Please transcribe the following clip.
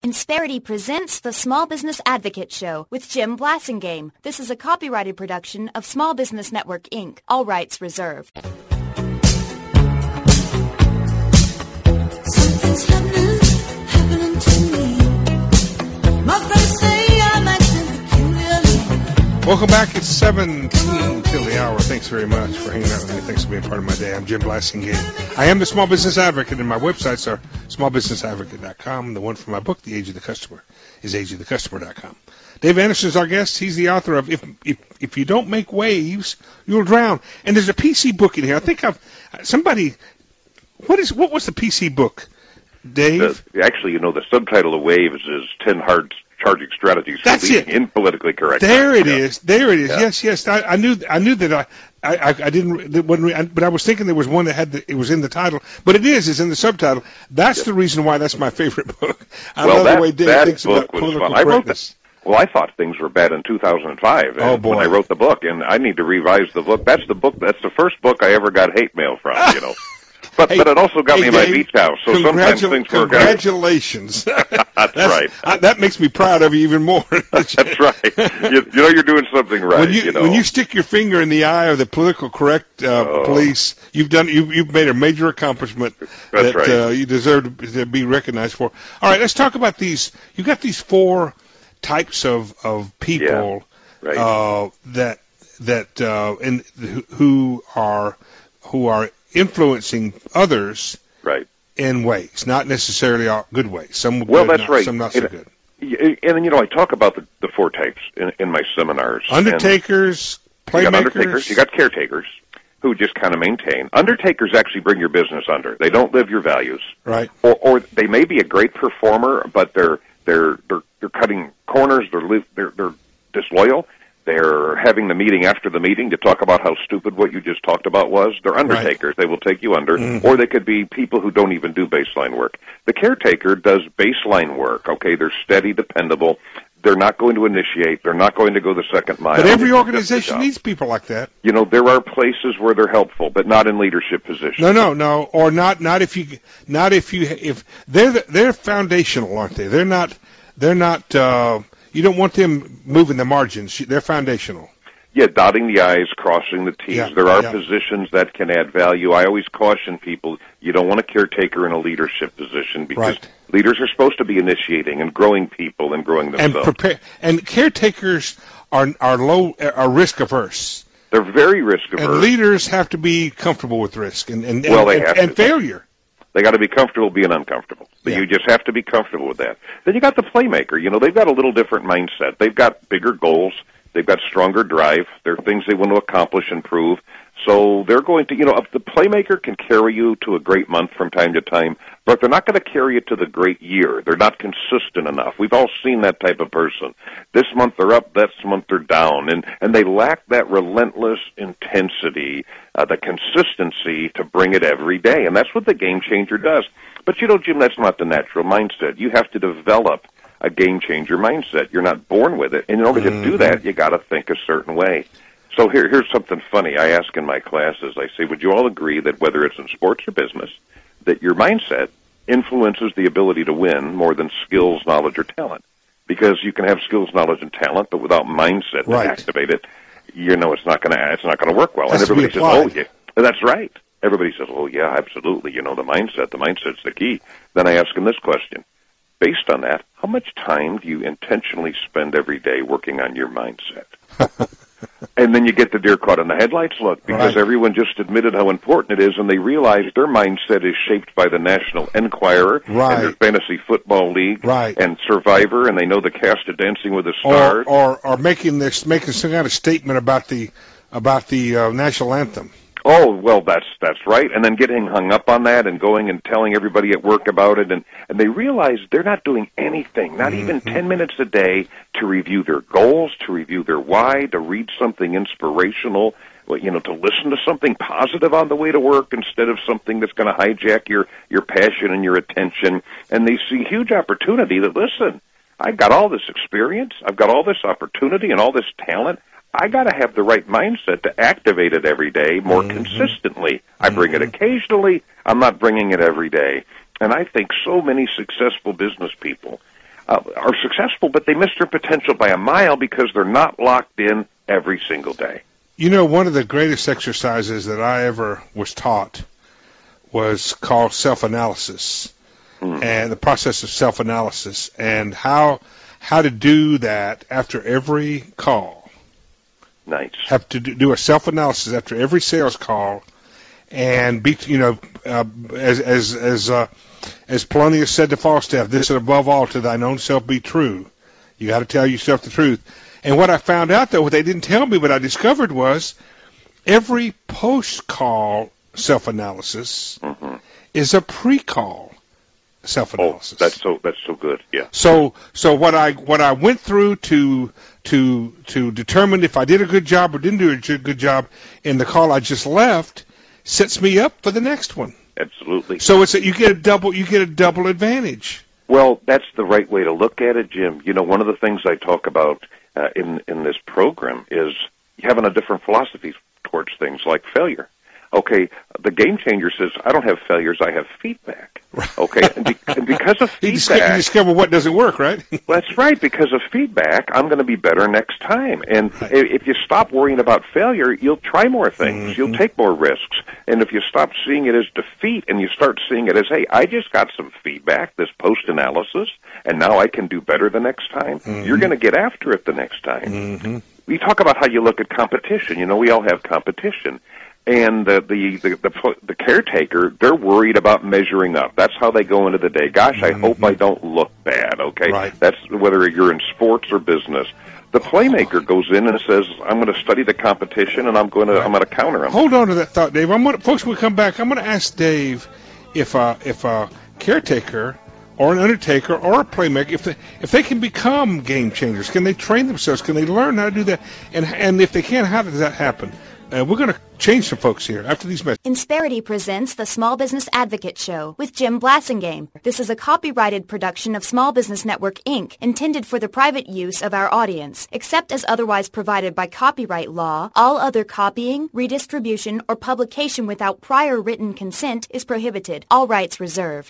Insperity presents the Small Business Advocate Show with Jim Blasingame. This is a copyrighted production of Small Business Network, Inc. All rights reserved. Something's happening to me. My friends say I'm acting peculiarly. Welcome back. It's 17 till the hour. Thanks very much for hanging out with me. Thanks for being part of my day. I'm Jim Blasingame. I am the Small Business Advocate, and my websites are smallbusinessadvocate.com. The one for my book, The Age of the Customer, is ageofthecustomer.com. Dave Anderson is our guest. He's the author of If You Don't Make Waves, You'll Drown. And there's a PC book in here. I think what was the PC book, Dave? Actually, the subtitle of Waves is 10 Hard Charging Strategies for Leading in Politically Correct. There it is. There it is. Yeah. Yes. I knew that I didn't, but I was thinking there was one that it was in the title, but it's in the subtitle. That's the reason why that's my favorite book. I love the way Dave thinks about political correctness. Well, I thought things were bad in 2005 when I wrote the book, and I need to revise the book. That's the first book I ever got hate mail from, But it also got me in my beach house, so sometimes things work out. Congratulations. That's right. That makes me proud of you even more. That's right. You're doing something right. When you stick your finger in the eye of the political correct police, you've made a major accomplishment that you deserve to be recognized for. All right, let's talk about these. You've got these four types of people who are influencing others in ways, not necessarily good ways. Some good, that's right. Some not so good. And I talk about the four types in my seminars. Undertakers, playmakers. You got undertakers, you got caretakers, who just kind of maintain. Undertakers actually bring your business under. They don't live your values. Right. Or they may be a great performer, but they're cutting corners. They're disloyal. They're having the meeting after the meeting to talk about how stupid what you just talked about was. They're undertakers. Right. They will take you under. Mm-hmm. Or they could be people who don't even do baseline work. The caretaker does baseline work. Okay, they're steady, dependable. They're not going to initiate. They're not going to go the second mile. But every organization needs people like that. There are places where they're helpful, but not in leadership positions. No, or not if they're foundational, aren't they? They're not. You don't want them moving the margins. They're foundational. Yeah, dotting the I's, crossing the T's. There are positions that can add value. I always caution people, you don't want a caretaker in a leadership position because leaders are supposed to be initiating and growing people and growing themselves. And caretakers are risk averse. They're very risk averse. And leaders have to be comfortable with risk and failure. They got to be comfortable being uncomfortable. But you just have to be comfortable with that. Then you got the playmaker. They've got a little different mindset. They've got bigger goals. They've got stronger drive. There are things they want to accomplish and prove. So they're going to, the playmaker can carry you to a great month from time to time, but they're not going to carry you to the great year. They're not consistent enough. We've all seen that type of person. This month they're up, this month they're down, and they lack that relentless intensity, the consistency to bring it every day, and that's what the game changer does. But Jim, that's not the natural mindset. You have to develop a game changer mindset. You're not born with it, and in order to do that, you got to think a certain way. So here's something funny. I ask in my classes, I say, would you all agree that whether it's in sports or business, that your mindset influences the ability to win more than skills, knowledge, or talent? Because you can have skills, knowledge, and talent, but without mindset to activate it, it's not going to work well. And everybody says, "Oh, yeah, that's right." Everybody says, "Oh, yeah, absolutely." The mindset's the key. Then I ask them this question: based on that, how much time do you intentionally spend every day working on your mindset? And then you get the deer caught in the headlights look, because everyone just admitted how important it is, and they realize their mindset is shaped by the National Enquirer and their Fantasy Football League and Survivor, and they know the cast of Dancing with the Stars. Or making some kind of statement about the national anthem. Oh, well, that's right. And then getting hung up on that and going and telling everybody at work about it. And they realize they're not doing anything, not even 10 minutes a day, to review their goals, to review their why, to read something inspirational, to listen to something positive on the way to work instead of something that's going to hijack your passion and your attention. And they see huge opportunity that, listen, I've got all this experience, I've got all this opportunity and all this talent. I got to have the right mindset to activate it every day more consistently. I bring it occasionally. I'm not bringing it every day. And I think so many successful business people are successful, but they miss their potential by a mile because they're not locked in every single day. You know, one of the greatest exercises that I ever was taught was called self-analysis, and the process of self-analysis, and how to do that after every call. Nice. Have to do a self-analysis after every sales call, and be, as Polonius said to Falstaff, this above all to thine own self be true. You got to tell yourself the truth. And what I found out, though, what they didn't tell me, what I discovered was every post-call self-analysis is a pre-call self-analysis. Oh, that's so good. Yeah. So what I went through to determine if I did a good job or didn't do a good job in the call I just left sets me up for the next one. Absolutely. So you get a double advantage. Well, that's the right way to look at it, Jim. You know, one of the things I talk about in this program is having a different philosophy towards things like failure. Okay, the Game Changer says, I don't have failures, I have feedback. Okay, and because of feedback... You discover what doesn't work, right? That's right. Because of feedback, I'm going to be better next time. And if you stop worrying about failure, you'll try more things. You'll take more risks. And if you stop seeing it as defeat and you start seeing it as, hey, I just got some feedback, this post-analysis, and now I can do better the next time, you're going to get after it the next time. We talk about how you look at competition. You know, we all have competition. And the caretaker, they're worried about measuring up. That's how they go into the day. Gosh, I hope I don't look bad, okay? Right. That's whether you're in sports or business. The playmaker goes in and says, I'm going to study the competition and I'm going to counter them. Hold on to that thought, Dave. Folks, when we come back, I'm going to ask Dave if a caretaker or an undertaker or a playmaker, if they can become game changers, can they train themselves? Can they learn how to do that? And if they can, how does that happen? We're going to change some folks here after these messages. Insperity presents the Small Business Advocate Show with Jim Blassingame. This is a copyrighted production of Small Business Network, Inc., intended for the private use of our audience. Except as otherwise provided by copyright law, all other copying, redistribution, or publication without prior written consent is prohibited. All rights reserved.